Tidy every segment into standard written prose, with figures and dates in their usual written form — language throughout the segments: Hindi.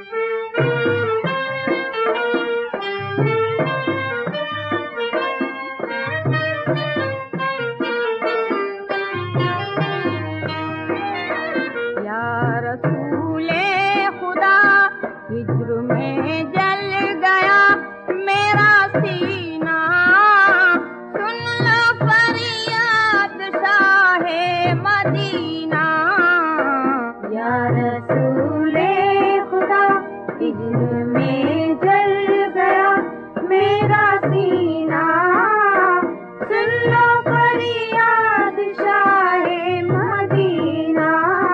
हिज्र में जल गया मेरा सीना, सुन लो फरियाद शाहे मदीना। या रसूले खुदा, हिज्र में जल गया मेरा सीना, सुन लो फरियाद शाहे मदीना।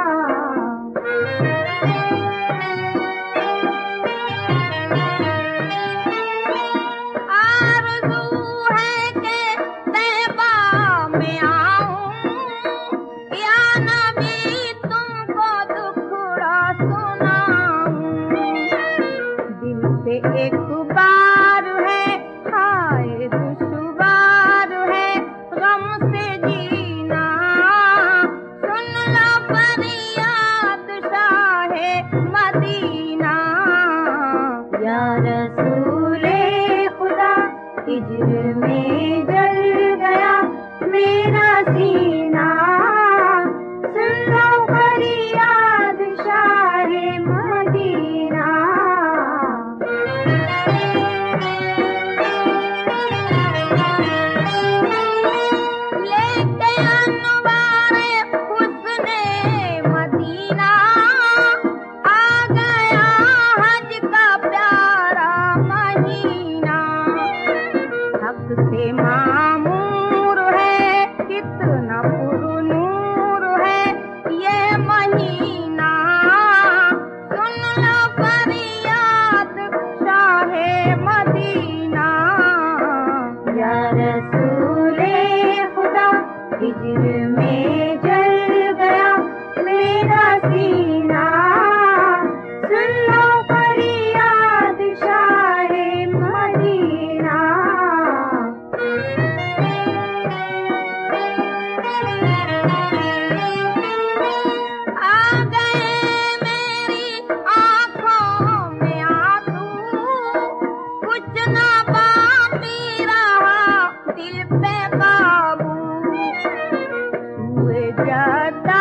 एक बार है हाय दुश्वार है गम से जीना, सुन लो फरियाद शाहे मदीना। या रसूले खुदा, हिज्र में जल गया मेरा सीना, सुन लो फरियाद शाहे मदीना। से मामूर है कितना पुरनूर है ये महीना, सुन लो फरियाद शाहे मदीना। या रसूले खुदा, हिज्र में जल गया मेरा सीना, सुन लो फरियाद शाहे मदीना।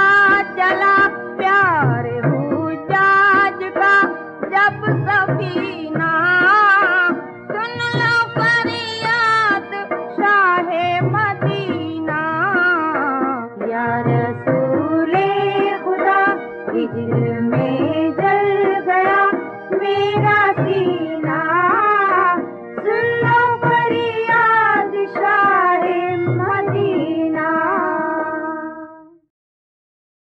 चला प्यार हुजाज का जब सभी